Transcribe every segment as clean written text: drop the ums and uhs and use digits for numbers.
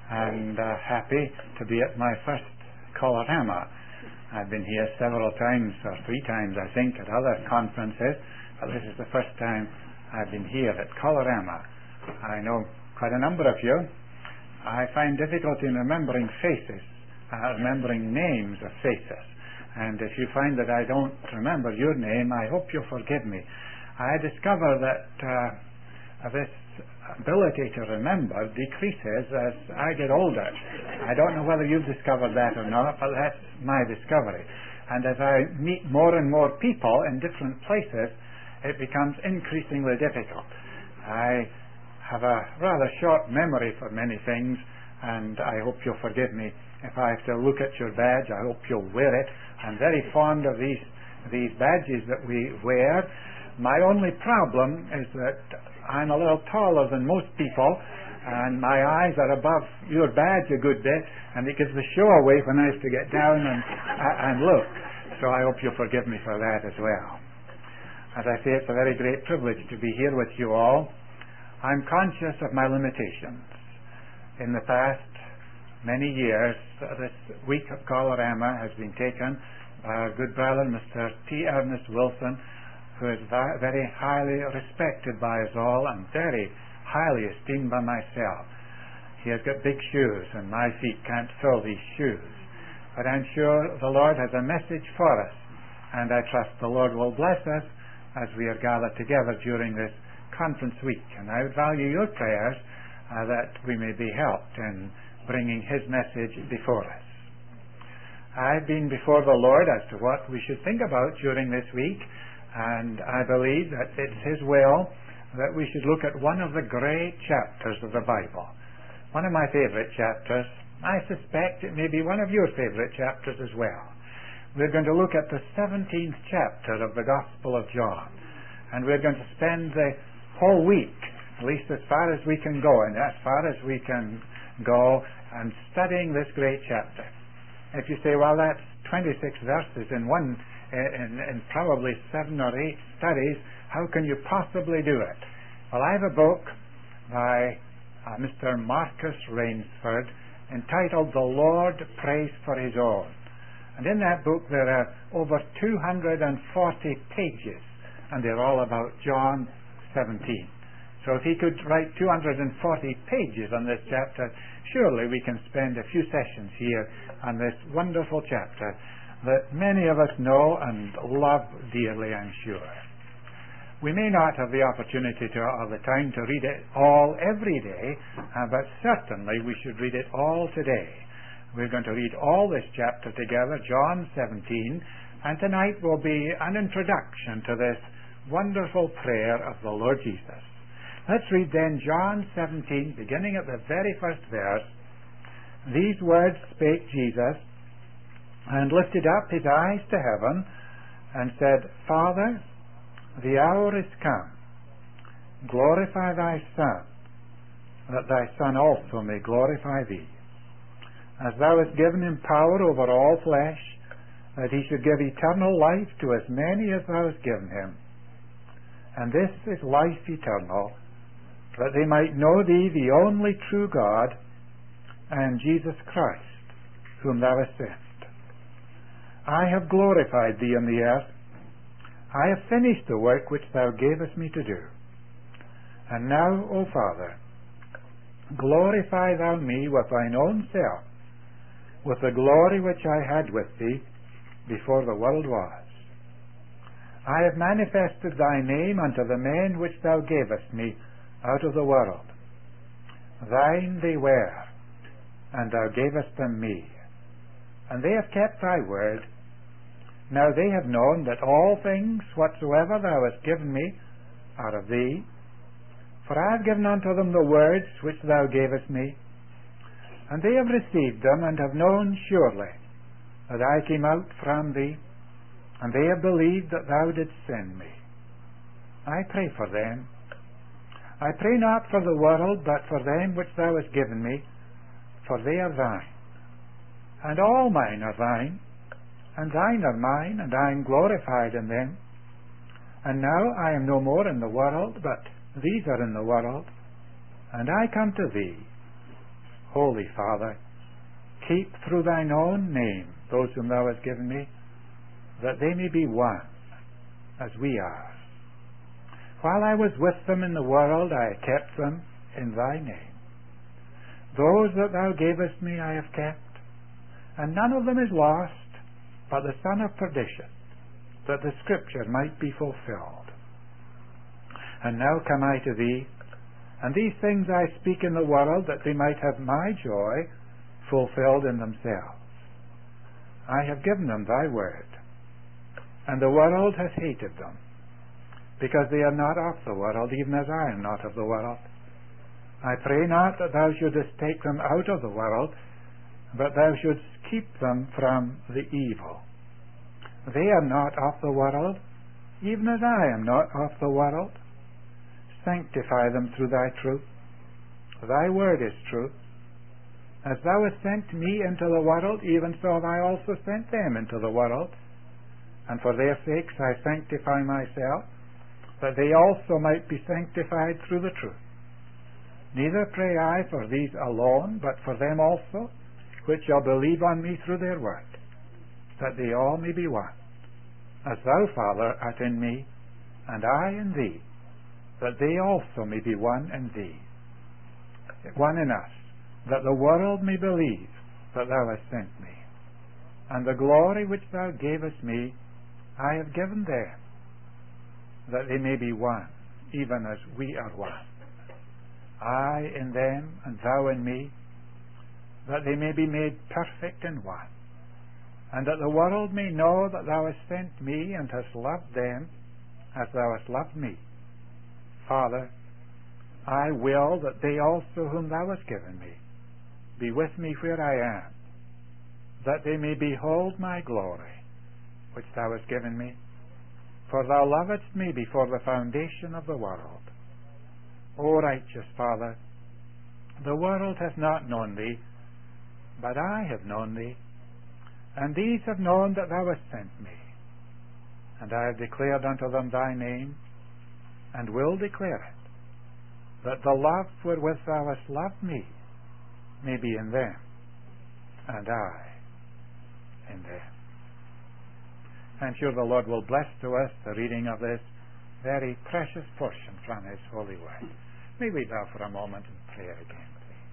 and happy to be at my first Colorama. I've been here several times, or 3 times I think, at other conferences, but this is the first time I've been here at Colorama. I know quite a number of you. I find difficulty in remembering faces, remembering names of faces. And if you find that I don't remember your name, I hope you'll forgive me. I discover that this ability to remember decreases as I get older. I don't know whether you've discovered that or not, but that's my discovery. And as I meet more and more people in different places, it becomes increasingly difficult. I have a rather short memory for many things, and I hope you'll forgive me if I have to look at your badge. I hope you'll wear it. I'm very fond of these badges that we wear. My only problem is that I'm a little taller than most people, and my eyes are above your badge a good bit, and it gives the show away when I have to get down and look. So I hope you'll forgive me for that as well. As I say, it's a very great privilege to be here with you all. I'm conscious of my limitations. In the past many years, this week of Colorama has been taken by our good brother, Mr. T. Ernest Wilson, who is very highly respected by us all and very highly esteemed by myself. He has got big shoes, and my feet can't fill these shoes. But I'm sure the Lord has a message for us, and I trust the Lord will bless us as we are gathered together during this conference week. And I would value your prayers that we may be helped in bringing His message before us. I've been before the Lord as to what we should think about during this week, and I believe that it's His will that we should look at one of the great chapters of the Bible. One of my favorite chapters. I suspect it may be one of your favorite chapters as well. We're going to look at the 17th chapter of the Gospel of John, and we're going to spend the whole week, at least as far as we can go, and as far as we can go, and studying this great chapter. If you say, well, that's 26 verses in probably 7 or 8 studies, how can you possibly do it? Well, I have a book by Mr. Marcus Rainsford entitled The Lord Prays for His Own. And in that book there are over 240 pages, and they're all about John 17. So if he could write 240 pages on this chapter, surely we can spend a few sessions here on this wonderful chapter that many of us know and love dearly, I'm sure. We may not have the opportunity or the time to read it all every day, but certainly we should read it all today. We're going to read all this chapter together, John 17, and tonight will be an introduction to this wonderful prayer of the Lord Jesus. Let's read then John 17, beginning at the very first verse. These words spake Jesus, and lifted up his eyes to heaven, and said, Father, the hour is come. Glorify thy Son, that thy Son also may glorify thee. As thou hast given him power over all flesh, that he should give eternal life to as many as thou hast given him. And this is life eternal, that they might know thee, the only true God, and Jesus Christ, whom thou hast sent. I have glorified thee on the earth. I have finished the work which thou gavest me to do. And now, O Father, glorify thou me with thine own self, with the glory which I had with thee before the world was. I have manifested thy name unto the men which thou gavest me out of the world. Thine they were, and thou gavest them me. And they have kept thy word. Now they have known that all things whatsoever thou hast given me are of thee. For I have given unto them the words which thou gavest me, and they have received them, and have known surely that I came out from thee, and they have believed that thou didst send me. I pray for them. I pray not for the world, but for them which thou hast given me, for they are thine. And all mine are thine, and thine are mine, and I am glorified in them. And now I am no more in the world, but these are in the world, and I come to thee. Holy Father, keep through thine own name those whom thou hast given me, that they may be one, as we are. While I was with them in the world, I kept them in thy name. Those that thou gavest me I have kept, and none of them is lost, but the son of perdition, that the scripture might be fulfilled. And now come I to thee, and these things I speak in the world, that they might have my joy fulfilled in themselves. I have given them thy word, and the world has hated them, because they are not of the world, even as I am not of the world. I pray not that thou shouldest take them out of the world, but thou shouldst keep them from the evil. They are not of the world, even as I am not of the world. Sanctify them through thy truth. Thy word is truth. As thou hast sent me into the world, even so have I also sent them into the world. And for their sakes I sanctify myself, that they also might be sanctified through the truth. Neither pray I for these alone, but for them also, which shall believe on me through their word, that they all may be one, as thou, Father, art in me, and I in thee, that they also may be one in thee, one in us, that the world may believe that thou hast sent me. And the glory which thou gavest me I have given them, that they may be one, even as we are one. I in them, and thou in me, that they may be made perfect in one, and that the world may know that thou hast sent me, and hast loved them as thou hast loved me. Father, I will that they also whom thou hast given me be with me where I am, that they may behold my glory, which thou hast given me. For thou lovedst me before the foundation of the world. O righteous Father, the world hath not known thee, but I have known thee, and these have known that thou hast sent me. And I have declared unto them thy name, and will declare it, that the love wherewith thou hast loved me may be in them, and I in them. I'm sure the Lord will bless to us the reading of this very precious portion from His holy word. May we bow for a moment in prayer again, please.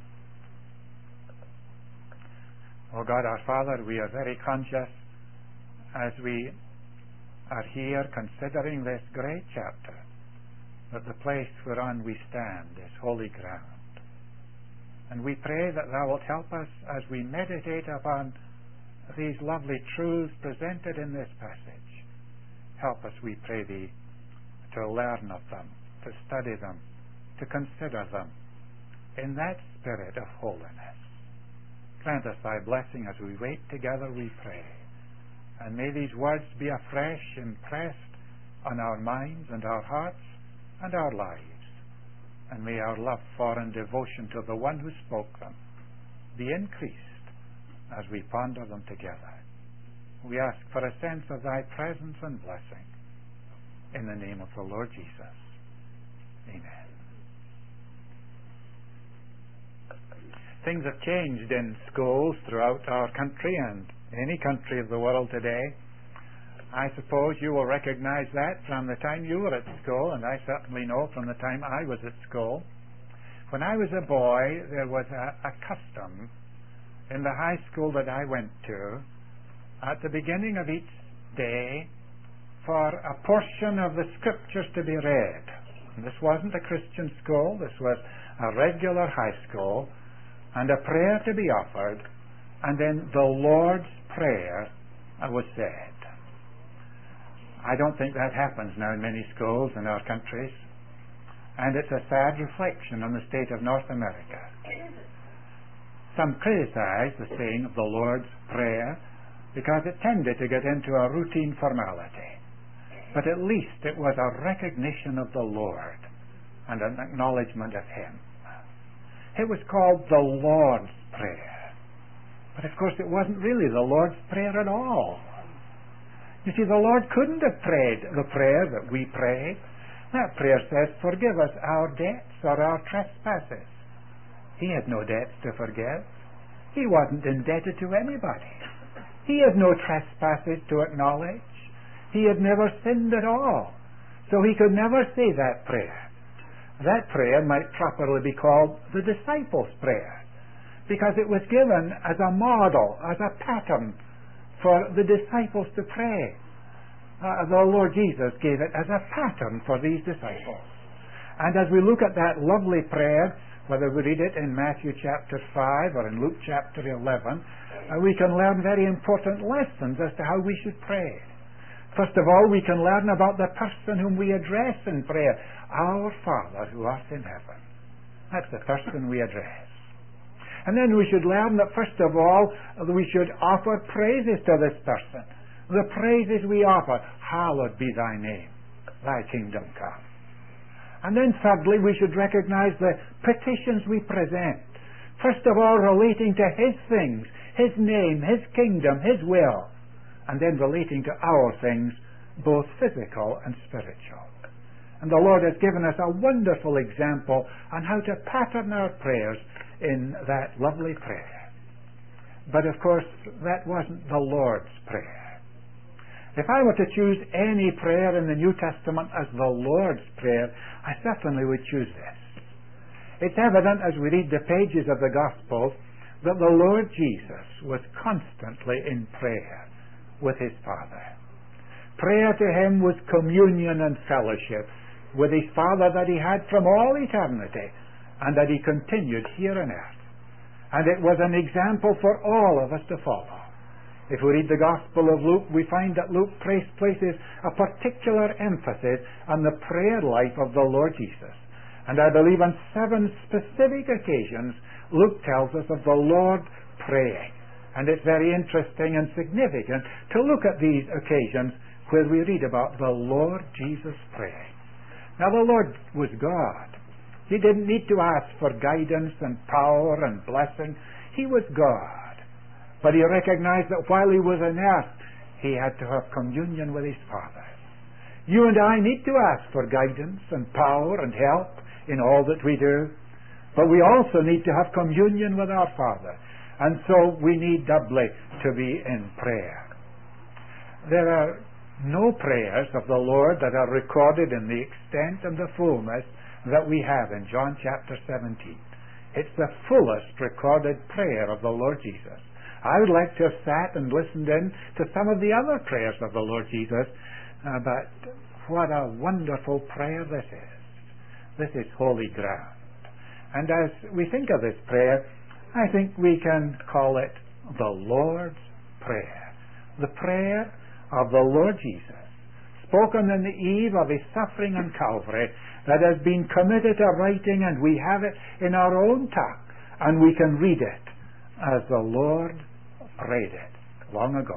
O God our Father, we are very conscious as we are here considering this great chapter that the place whereon we stand is holy ground. And we pray that thou wilt help us as we meditate upon these lovely truths presented in this passage. Help us, we pray thee, to learn of them, to study them, to consider them in that spirit of holiness. Grant us thy blessing as we wait together, we pray. And may these words be afresh impressed on our minds and our hearts and our lives. And may our love for and devotion to the one who spoke them be increased as we ponder them together. We ask for a sense of thy presence and blessing. In the name of the Lord Jesus. Amen. Things have changed in schools throughout our country and any country of the world today. I suppose you will recognize that from the time you were at school, and I certainly know from the time I was at school. When I was a boy, there was a custom in the high school that I went to, at the beginning of each day, for a portion of the scriptures to be read. And this wasn't a Christian school, this was a regular high school, and a prayer to be offered, and then the Lord's Prayer was said. I don't think that happens now in many schools in our countries, and it's a sad reflection on the state of North America. Some criticize the saying of the Lord's Prayer because it tended to get into a routine formality. But at least it was a recognition of the Lord and an acknowledgement of Him. It was called the Lord's Prayer. But of course it wasn't really the Lord's Prayer at all. You see, the Lord couldn't have prayed the prayer that we pray. That prayer says, forgive us our debts or our trespasses. He had no debts to forgive. He wasn't indebted to anybody. He had no trespasses to acknowledge. He had never sinned at all. So he could never say that prayer. That prayer might properly be called the disciples' prayer, because it was given as a model, as a pattern for the disciples to pray. The Lord Jesus gave it as a pattern for these disciples. And as we look at that lovely prayer, whether we read it in Matthew chapter 5 or in Luke chapter 11, we can learn very important lessons as to how we should pray. First of all, we can learn about the person whom we address in prayer. Our Father who art in heaven. That's the person we address. And then we should learn that first of all, we should offer praises to this person. The praises we offer, hallowed be thy name, thy kingdom come. And then thirdly, we should recognize the petitions we present. First of all, relating to His things, His name, His kingdom, His will. And then relating to our things, both physical and spiritual. And the Lord has given us a wonderful example on how to pattern our prayers in that lovely prayer. But of course, that wasn't the Lord's prayer. If I were to choose any prayer in the New Testament as the Lord's prayer, I certainly would choose this. It's evident as we read the pages of the Gospel that the Lord Jesus was constantly in prayer with His Father. Prayer to Him was communion and fellowship with His Father that He had from all eternity and that He continued here on earth. And it was an example for all of us to follow. If we read the Gospel of Luke, we find that Luke places a particular emphasis on the prayer life of the Lord Jesus. And I believe on 7 specific occasions, Luke tells us of the Lord praying. And it's very interesting and significant to look at these occasions where we read about the Lord Jesus praying. Now, the Lord was God. He didn't need to ask for guidance and power and blessing. He was God. But He recognized that while He was on earth, He had to have communion with His Father. You and I need to ask for guidance and power and help in all that we do. But we also need to have communion with our Father. And so we need doubly to be in prayer. There are no prayers of the Lord that are recorded in the extent and the fullness that we have in John chapter 17. It's the fullest recorded prayer of the Lord Jesus. I would like to have sat and listened in to some of the other prayers of the Lord Jesus, but what a wonderful prayer this is. This is holy ground. And as we think of this prayer, I think we can call it the Lord's Prayer. The prayer of the Lord Jesus, spoken in the eve of His suffering on Calvary, that has been committed to writing, and we have it in our own tongue, and we can read it as the Lord prayed it long ago.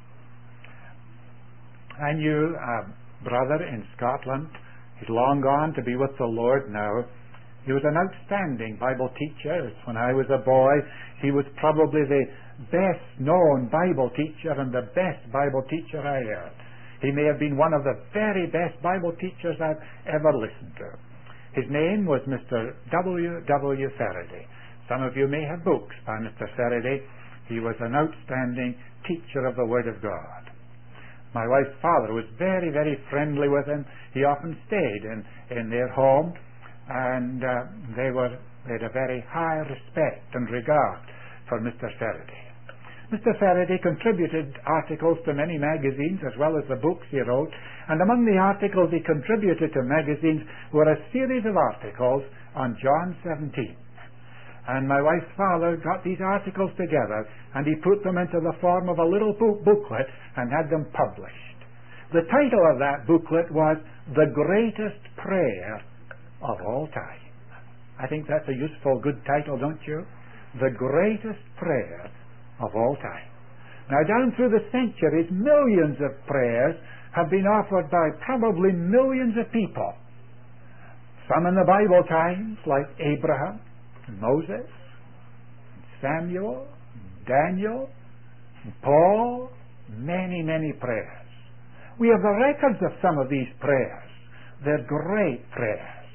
I knew a brother in Scotland. He's long gone to be with the Lord now. He was an outstanding Bible teacher. When I was a boy, he was probably the best known Bible teacher and the best Bible teacher I heard. He may have been one of the very best Bible teachers I've ever listened to. His name was Mr. W. Faraday. Some of you may have books by Mr. Faraday. He was an outstanding teacher of the Word of God. My wife's father was very, very friendly with him. He often stayed in their home, and they had a very high respect and regard for Mr. Faraday. Mr. Faraday contributed articles to many magazines as well as the books he wrote, and among the articles he contributed to magazines were a series of articles on John 17. And my wife's father got these articles together, and he put them into the form of a little booklet and had them published. The title of that booklet was The Greatest Prayer of All Time. I think that's a useful, good title, don't you? The Greatest Prayer of All Time. Now, down through the centuries, millions of prayers have been offered by probably millions of people. Some in the Bible times, like Abraham, Moses, Samuel, Daniel, Paul, many, many prayers. We have the records of some of these prayers. They're great prayers.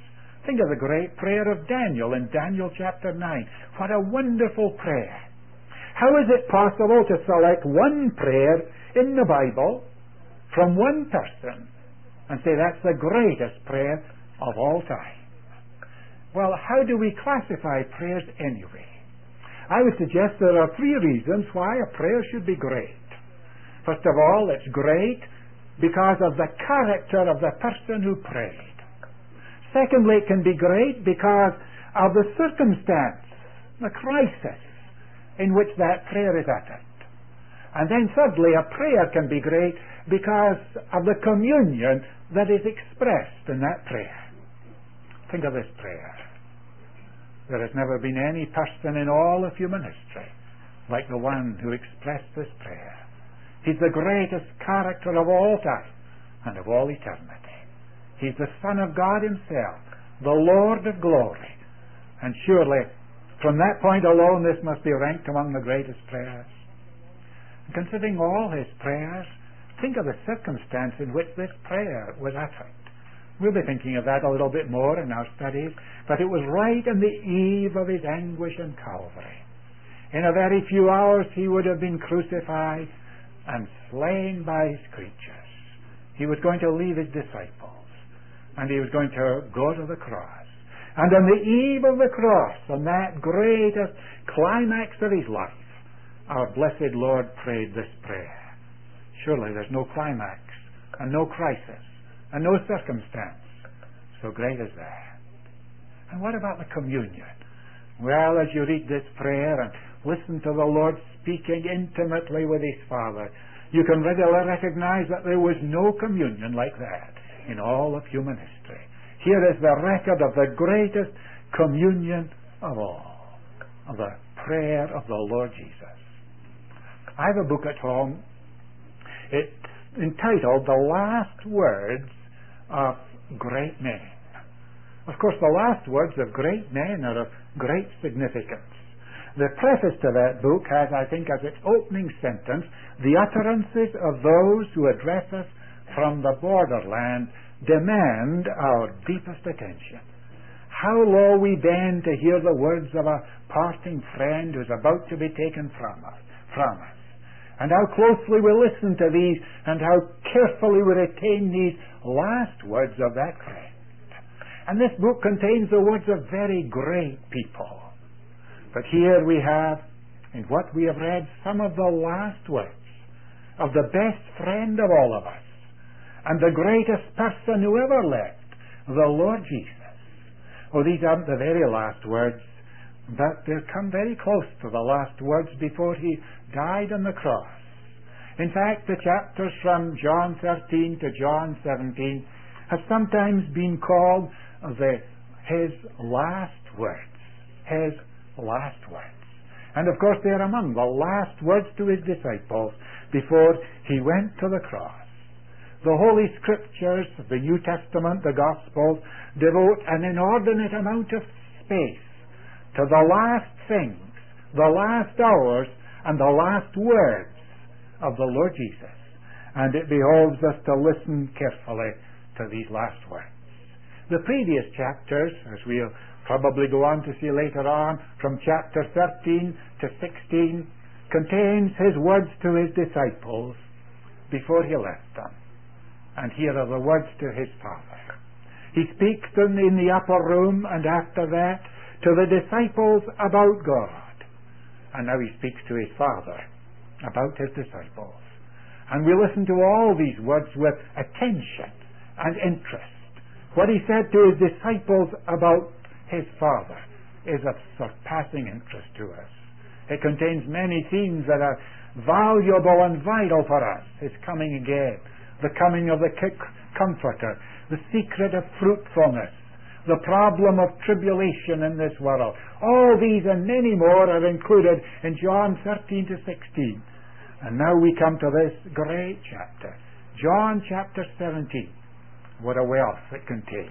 Think of the great prayer of Daniel in Daniel chapter 9. What a wonderful prayer. How is it possible to select one prayer in the Bible from one person and say that's the greatest prayer of all time? Well, how do we classify prayers anyway? I would suggest there are 3 reasons why a prayer should be great. First of all, it's great because of the character of the person who prayed. Secondly, it can be great because of the circumstance, the crisis in which that prayer is uttered. And then thirdly, a prayer can be great because of the communion that is expressed in that prayer. Think of this prayer. There has never been any person in all of human history like the one who expressed this prayer. He's the greatest character of all time and of all eternity. He's the Son of God himself, the Lord of glory. And surely, from that point alone, this must be ranked among the greatest prayers. Considering all his prayers, think of the circumstance in which this prayer was uttered. We'll be thinking of that a little bit more in our studies, but it was right on the eve of his anguish on Calvary. In a very few hours he would have been crucified and slain by his creatures. He was going to leave his disciples, and he was going to go to the cross. And on the eve of the cross, on that greatest climax of his life, our blessed Lord prayed this prayer. Surely there's no climax, and no crisis, and no circumstance so great as that. And what about the communion? Well, as you read this prayer and listen to the Lord speaking intimately with his Father, you can readily recognize that there was no communion like that in all of human history. Here is the record of the greatest communion of all, of the prayer of the Lord Jesus. I have a book at home. It's entitled The Last Words of Great Men. Of course, the last words of great men are of great significance. The preface to that book has, I think, as its opening sentence, the utterances of those who address us from the borderland demand our deepest attention. How low we bend to hear the words of a parting friend who's about to be taken from us. And how closely we listen to these, and how carefully we retain these last words of that friend. And this book contains the words of very great people. But here we have, in what we have read, some of the last words of the best friend of all of us, and the greatest person who ever lived, the Lord Jesus. Oh, these aren't the very last words, but they come very close to the last words before he died on the cross. In fact, the chapters from John 13 to John 17 have sometimes been called his last words. His last words. And of course they are among the last words to his disciples before he went to the cross. The Holy Scriptures, the New Testament, the Gospels, devote an inordinate amount of space to the last things, the last hours, and the last words of the Lord Jesus. And it behoves us to listen carefully to these last words. The previous chapters, as we'll probably go on to see later on, from chapter 13 to 16, contains his words to his disciples before he left them. And here are the words to his Father. He speaks them in the upper room, and after that to the disciples about God. And now he speaks to his Father about his disciples. And we listen to all these words with attention and interest. What he said to his disciples about his Father is of surpassing interest to us. It contains many themes that are valuable and vital for us. His coming again, the coming of the Comforter, the secret of fruitfulness, the problem of tribulation in this world. All these and many more are included in John 13 to 16. And now we come to this great chapter, John chapter 17. What a wealth it contains.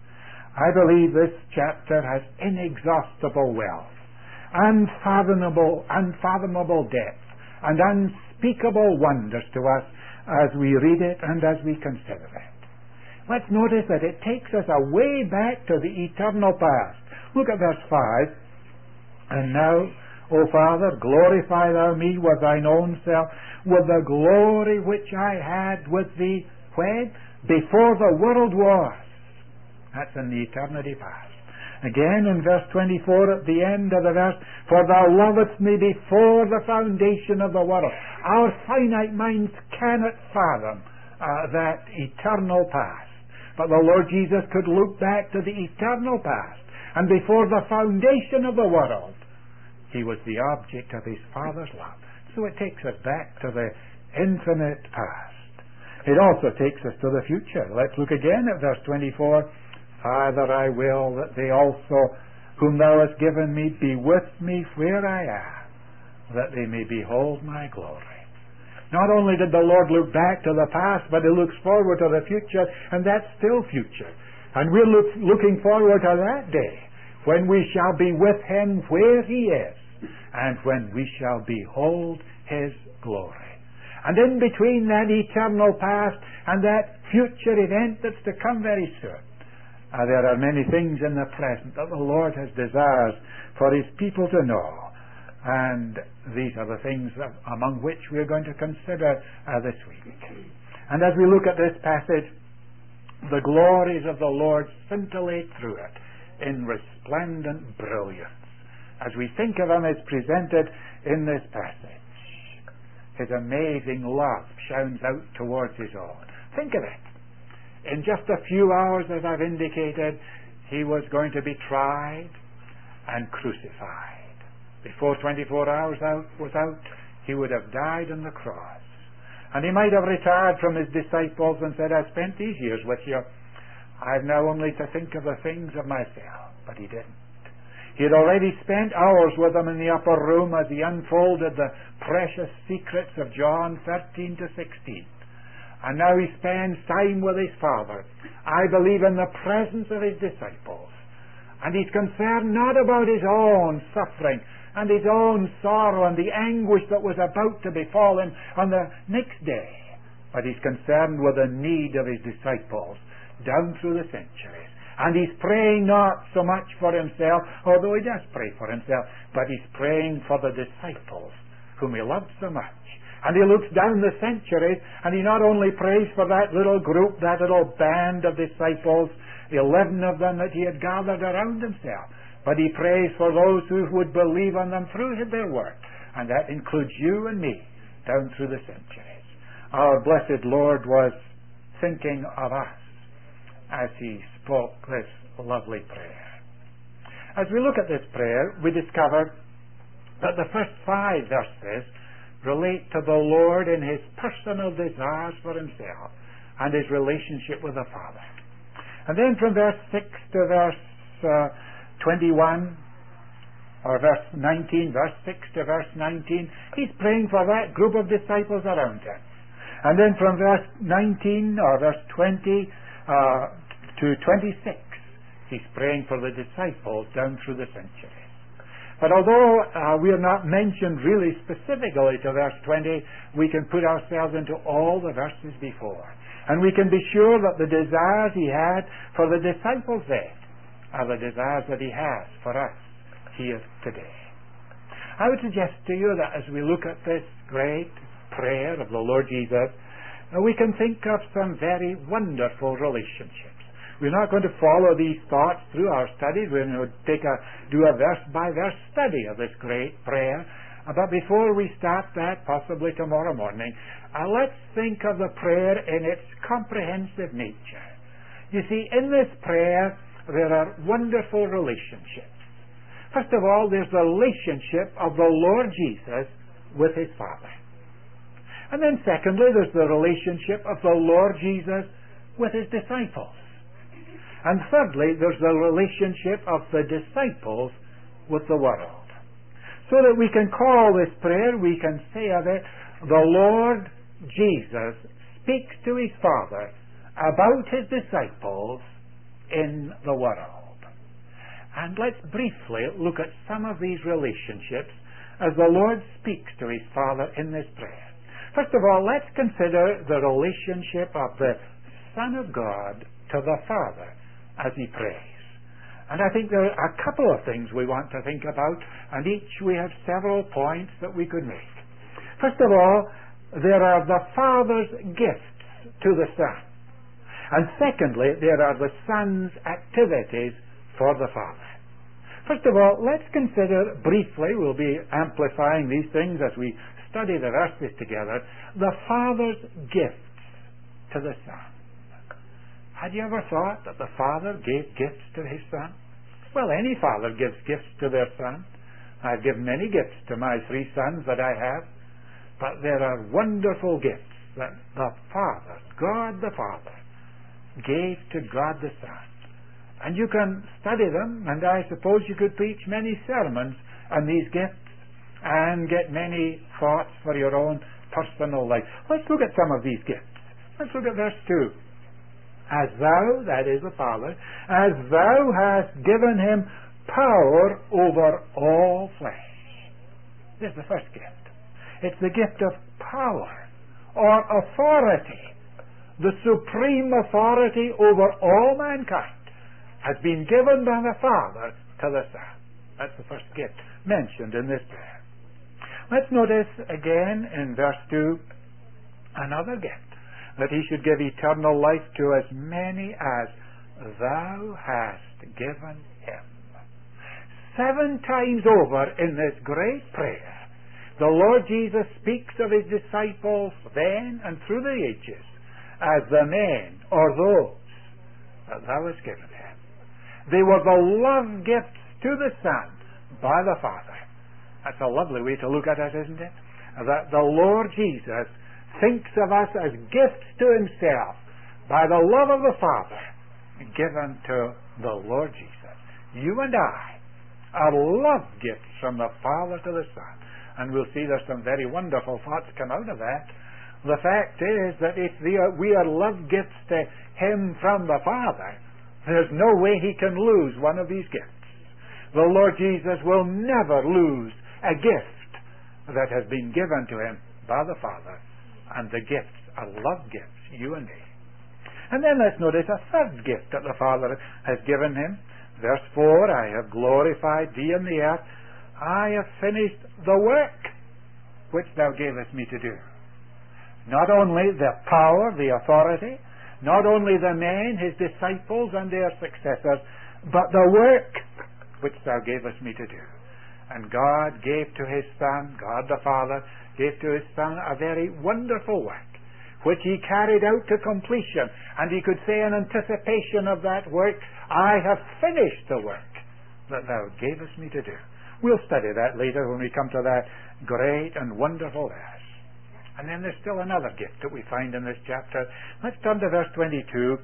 I believe this chapter has inexhaustible wealth, unfathomable depth, and unspeakable wonders to us as we read it and as we consider it. let's notice that it takes us away back to the eternal past. Look at verse 5. And now, O Father, glorify thou me with thine own self, with the glory which I had with thee, when? Before the world was. That's in the eternity past. Again in verse 24 at the end of the verse, for thou lovedst me before the foundation of the world. Our finite minds cannot fathom that eternal past. But the Lord Jesus could look back to the eternal past. And before the foundation of the world, He was the object of His Father's love. So it takes us back to the infinite past. It also takes us to the future. Let's look again at verse 24. Father, I will that they also, whom thou hast given me, be with me where I am, that they may behold my glory. Not only did the Lord look back to the past, but He looks forward to the future, and that's still future. And we're looking forward to that day, when we shall be with Him where He is, and when we shall behold His glory. And in between that eternal past and that future event that's to come very soon, there are many things in the present that the Lord has desires for His people to know. And these are the things among which we're going to consider this week. And as we look at this passage, the glories of the Lord scintillate through it in resplendent brilliance. As we think of Him as presented in this passage, His amazing love shines out towards His own. Think of it. In just a few hours, as I've indicated, He was going to be tried and crucified. Before 24 hours was out, He would have died on the cross. And He might have retired from His disciples and said, I've spent these years with you. I've now only to think of the things of myself. But He didn't. He had already spent hours with them in the upper room as He unfolded the precious secrets of John 13 to 16. And now He spends time with His Father, I believe in the presence of His disciples. And He's concerned not about His own suffering and His own sorrow and the anguish that was about to befall Him on the next day, but He's concerned with the need of His disciples down through the centuries. And He's praying not so much for Himself, although He does pray for Himself, but He's praying for the disciples whom He loved so much. And He looks down the centuries, and He not only prays for that little group, that little band of disciples, 11 of them that He had gathered around Himself, but He prays for those who would believe on them through their work. And that includes you and me, down through the centuries. Our blessed Lord was thinking of us as He spoke this lovely prayer. As we look at this prayer, we discover that the first 5 verses relate to the Lord in His personal desires for Himself and His relationship with the Father. And then from verse 6 to verse 21, or verse 19, verse 6 to verse 19, He's praying for that group of disciples around Him. And then from verse 19, or verse 20 to 26, He's praying for the disciples down through the centuries. But although we are not mentioned really specifically to verse 20, we can put ourselves into all the verses before. And we can be sure that the desires He had for the disciples then are the desires that He has for us here today. I would suggest to you that as we look at this great prayer of the Lord Jesus, we can think of some very wonderful relationships. We're not going to follow these thoughts through our studies. We're going to do a verse-by-verse study of this great prayer. But before we start that, possibly tomorrow morning, let's think of the prayer in its comprehensive nature. You see, in this prayer, there are wonderful relationships. First of all, there's the relationship of the Lord Jesus with His Father. And then secondly, there's the relationship of the Lord Jesus with His disciples. And thirdly, there's the relationship of the disciples with the world. So that we can call this prayer, we can say of it, the Lord Jesus speaks to His Father about His disciples in the world. And let's briefly look at some of these relationships as the Lord speaks to His Father in this prayer. First of all, let's consider the relationship of the Son of God to the Father as he prays. And I think there are a couple of things we want to think about, and each we have several points that we could make. First of all, there are the Father's gifts to the Son. And secondly, there are the Son's activities for the Father. First of all, let's consider briefly, we'll be amplifying these things as we study the verses together, the Father's gifts to the Son. Had you ever thought that the Father gave gifts to His Son? Well, any father gives gifts to their son. I've given many gifts to my 3 sons that I have. But there are wonderful gifts that the Father, God the Father, gave to God the Son. And you can study them, and I suppose you could preach many sermons on these gifts and get many thoughts for your own personal life. Let's look at some of these gifts. Let's look at verse 2. As thou, that is the Father, as thou hast given him power over all flesh. This is the first gift. It's the gift of power or authority. The supreme authority over all mankind has been given by the Father to the Son. That's the first gift mentioned in this prayer. Let's notice again in verse 2 another gift, that he should give eternal life to as many as thou hast given him. 7 times over in this great prayer, the Lord Jesus speaks of his disciples then and through the ages as the men or those that thou hast given him. They were the love gifts to the Son by the Father. That's a lovely way to look at it, isn't it? That the Lord Jesus thinks of us as gifts to himself by the love of the Father given to the Lord Jesus. You and I are love gifts from the Father to the Son. And we'll see there's some very wonderful thoughts come out of that. The fact is that if we are love gifts to him from the Father, there's no way he can lose one of these gifts. The Lord Jesus will never lose a gift that has been given to him by the Father. And the gifts are love gifts, you and me. And then let's notice a third gift that the Father has given him. Verse 4, I have glorified thee in the earth. I have finished the work which thou gavest me to do. Not only the power, the authority, not only the men, his disciples and their successors, but the work which thou gavest me to do. And God gave to his Son, God the Father, gave to his Son a very wonderful work, which he carried out to completion. And he could say in anticipation of that work, I have finished the work that thou gavest me to do. We'll study that later when we come to that great and wonderful verse. And then there's still another gift that we find in this chapter. Let's turn to verse 22.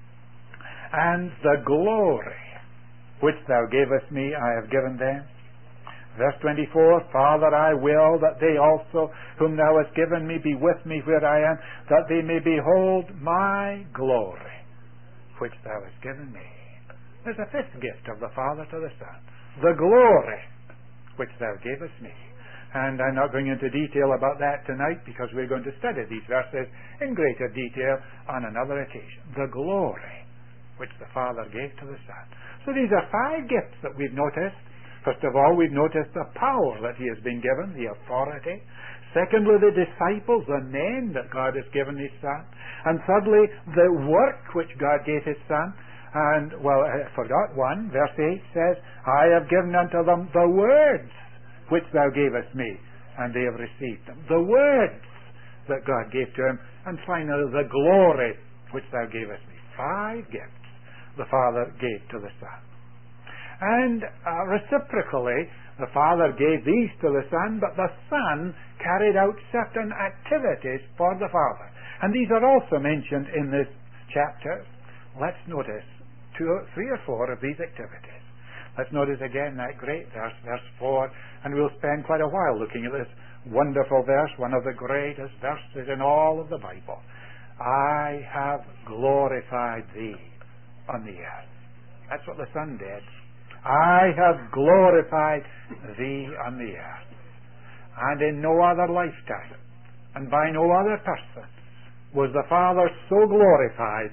And the glory which thou gavest me, I have given them. Verse 24, Father, I will that they also, whom thou hast given me, be with me where I am, that they may behold my glory, which thou hast given me. There's a fifth gift of the Father to the Son. The glory which thou gavest me. And I'm not going into detail about that tonight because we're going to study these verses in greater detail on another occasion. The glory which the Father gave to the Son. So these are 5 gifts that we've noticed. First of all, we've noticed the power that he has been given, the authority. Secondly, the disciples, the men that God has given his Son. And thirdly, the work which God gave his Son. And, well, I forgot one. Verse 8 says, I have given unto them the words which thou gavest me, and they have received them. The words that God gave to him. And finally, the glory which thou gavest me. 5 gifts the Father gave to the Son. And reciprocally, the Father gave these to the Son, but the Son carried out certain activities for the Father. And these are also mentioned in this chapter. Let's notice 3 or 4 of these activities. Let's notice again that great verse, verse 4, and we'll spend quite a while looking at this wonderful verse, one of the greatest verses in all of the Bible. I have glorified thee on the earth. That's what the Son did. I have glorified thee on the earth. And in no other lifetime, and by no other person, was the Father so glorified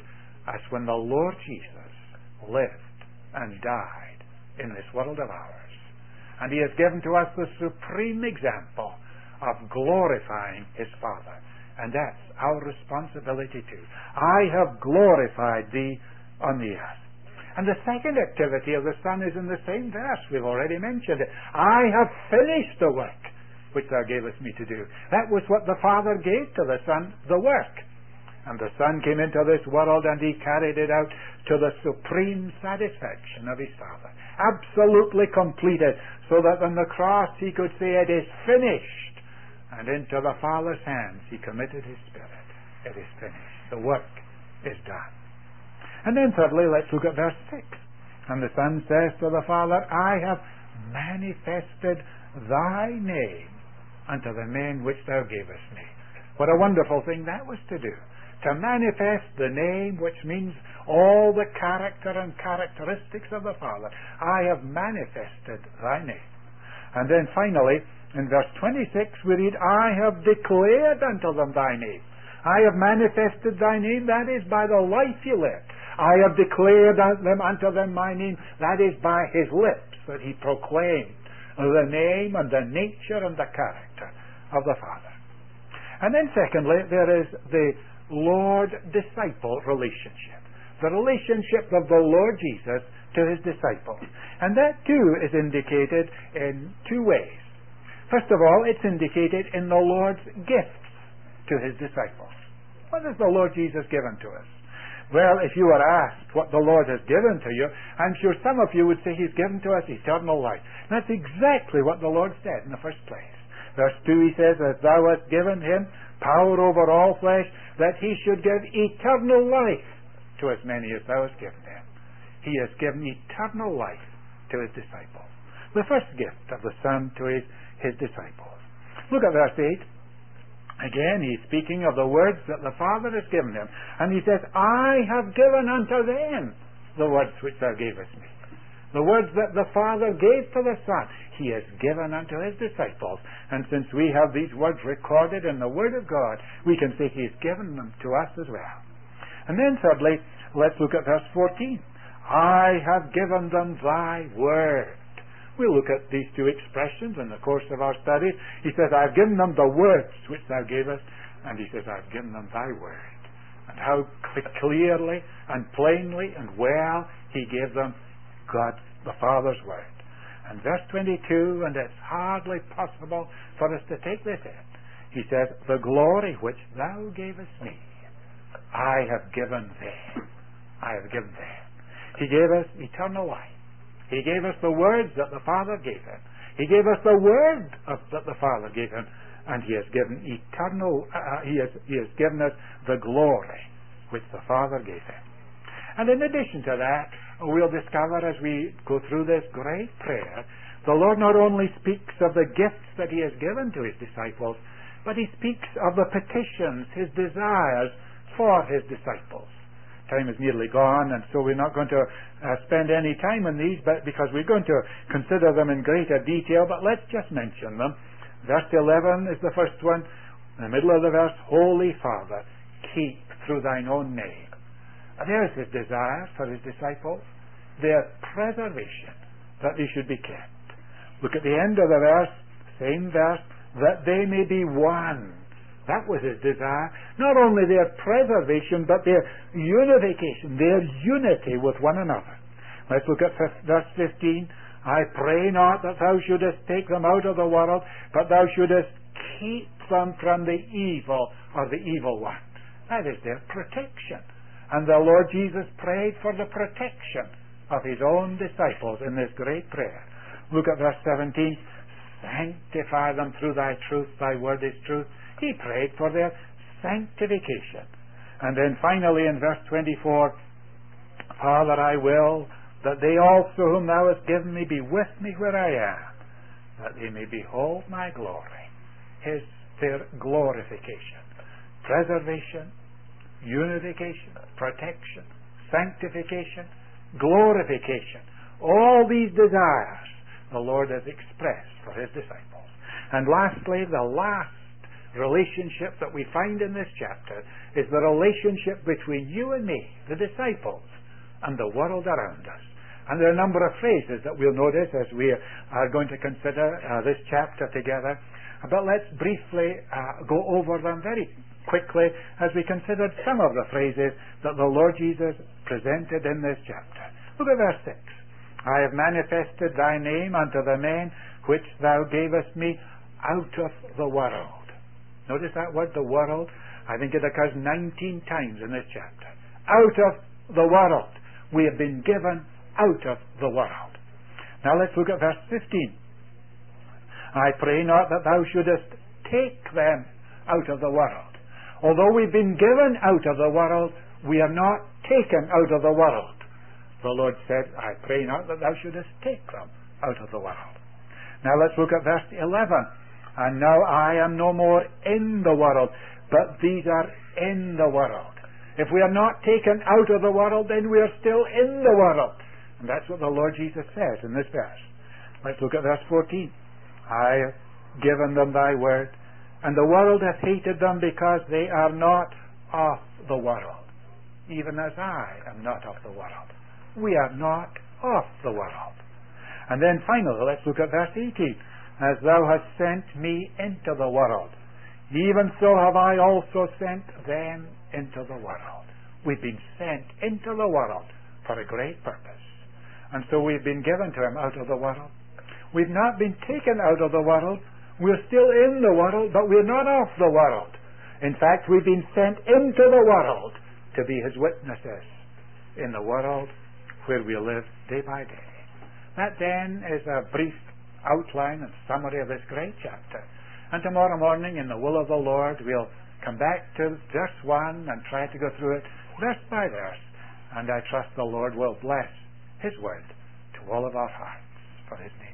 as when the Lord Jesus lived and died in this world of ours. And He has given to us the supreme example of glorifying His Father. And that's our responsibility too. I have glorified Thee on the earth. And the second activity of the Son is in the same verse. We've already mentioned it. I have finished the work which Thou gavest me to do. That was what the Father gave to the Son, the work. And the Son came into this world and He carried it out to the supreme satisfaction of His Father. Absolutely completed, so that on the cross He could say, it is finished. And into the Father's hands He committed His Spirit. It is finished. The work is done. And then thirdly, let's look at verse 6. And the Son says to the Father, I have manifested Thy name unto the men which Thou gavest me. What a wonderful thing that was to do. To manifest the name, which means all the character and characteristics of the Father. I have manifested Thy name. And then finally, in verse 26 we read, I have declared unto them Thy name. I have manifested Thy name, that is by the life He lived. I have declared unto them My name, that is by His lips that He proclaimed the name and the nature and the character of the Father. And then secondly, there is the Lord-disciple relationship. The relationship of the Lord Jesus to His disciples. And that too is indicated in two ways. First of all, it's indicated in the Lord's gifts to His disciples. What has the Lord Jesus given to us? Well, if you were asked what the Lord has given to you, I'm sure some of you would say He's given to us eternal life. And that's exactly what the Lord said in the first place. Verse 2, He says, as Thou hast given Him power over all flesh, that He should give eternal life to as many as Thou hast given Him. He has given eternal life to His disciples. The first gift of the Son to His disciples. Look at verse 8. Again, He's speaking of the words that the Father has given Him. And He says, I have given unto them the words which Thou gavest me. The words that the Father gave to the Son, He has given unto His disciples. And since we have these words recorded in the Word of God, we can say He has given them to us as well. And then thirdly, let's look at verse 14. I have given them Thy word. We'll look at these two expressions in the course of our study. He says, I've given them the words which Thou gavest, and He says, I've given them Thy word. And how clearly and plainly and well He gave them God, the Father's word. And verse 22, and it's hardly possible for us to take this in. He says, the glory which Thou gavest me, I have given them. I have given them. He gave us eternal life. He gave us the words that the Father gave Him. He gave us the word that the Father gave Him. And He has given He has given us the glory which the Father gave Him. And in addition to that, we'll discover as we go through this great prayer, the Lord not only speaks of the gifts that He has given to His disciples, but He speaks of the petitions, His desires for His disciples. Time is nearly gone, and so we're not going to spend any time on these, but because we're going to consider them in greater detail, but let's just mention them. Verse 11 is the first one. In the middle of the verse, Holy Father, keep through Thine own name. And there's His desire for His disciples, their preservation, that they should be kept. Look at the end of the verse, same verse, that they may be one. That was His desire. Not only their preservation, but their unification, their unity with one another. Let's look at verse 15. I pray not that Thou shouldest take them out of the world, but Thou shouldest keep them from the evil or the evil one. That is their protection. And the Lord Jesus prayed for the protection of His own disciples in this great prayer. Look at verse 17. Sanctify them through Thy truth. Thy word is truth. He prayed for their sanctification. And then finally in verse 24, Father, I will that they also whom Thou hast given me be with me where I am, that they may behold my glory. Their glorification, preservation, unification, protection, sanctification, glorification. All these desires the Lord has expressed for His disciples. And lastly, the last relationship that we find in this chapter is the relationship between you and me, the disciples, and the world around us. And there are a number of phrases that we'll notice as we are going to consider this chapter together. But let's briefly go over them very quickly as we considered some of the phrases that the Lord Jesus presented in this chapter. Look at verse 6. I have manifested thy name unto the men which thou gavest me out of the world. Notice that word, the world. I think it occurs 19 times in this chapter. Out of the world. We have been given out of the world. Now let's look at verse 15. I pray not that thou shouldest take them out of the world. Although we've been given out of the world, we are not taken out of the world. The Lord said, I pray not that thou shouldest take them out of the world. Now let's look at verse 11. And now I am no more in the world, but these are in the world. If we are not taken out of the world, then we are still in the world. And that's what the Lord Jesus says in this verse. Let's look at verse 14. I have given them thy word, and the world hath hated them because they are not of the world, even as I am not of the world. We are not of the world. And then finally, let's look at verse 18. As thou hast sent me into the world, even so have I also sent them into the world. We've been sent into the world for a great purpose. And so we've been given to him out of the world. We've not been taken out of the world. We're still in the world, but we're not of the world. In fact, we've been sent into the world to be his witnesses in the world where we live day by day. That then is a brief outline and summary of this great chapter. And tomorrow morning, in the will of the Lord, we'll come back to verse 1 and try to go through it verse by verse. And I trust the Lord will bless his word to all of our hearts for his name.